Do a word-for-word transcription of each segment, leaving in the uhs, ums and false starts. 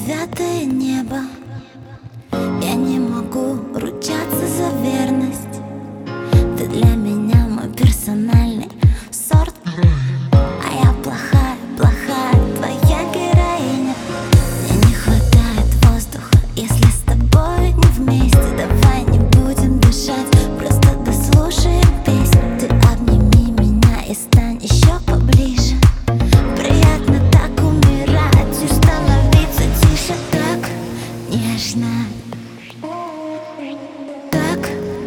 девятое небо. Я не могу ручаться за верность. Ты для меня мой персональный сорт. А я плохая, плохая твоя героиня. Мне не хватает воздуха, если с тобой не вместе. Давай не будем дышать, просто дослушаем песню. Ты обними меня и стань еще поближе. Приятно так умирать и становиться тише. Так нежно, так,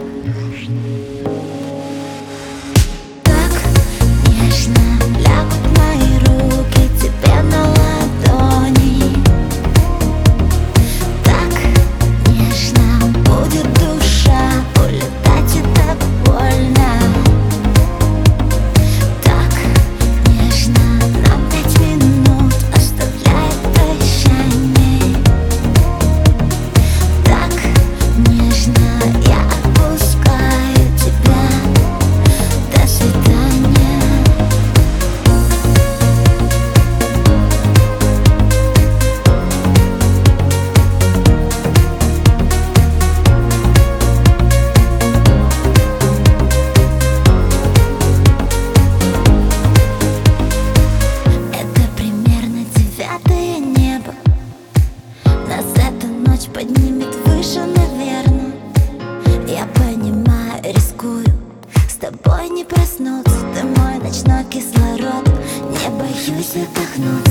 так нежно лягут мои руки тебе на ладони. Так нежно будет душа улетать, это больно. Так нежно нам пять минут оставляет прощание. Так нежно я отпускаю тебя. До свидания. Это примерно девятое небо. Нас эта ночь поднимет выше, наверно. Я понимаю, рискую с тобой не проснуться. Ты мой ночной кислород. Не боюсь отдохнуть.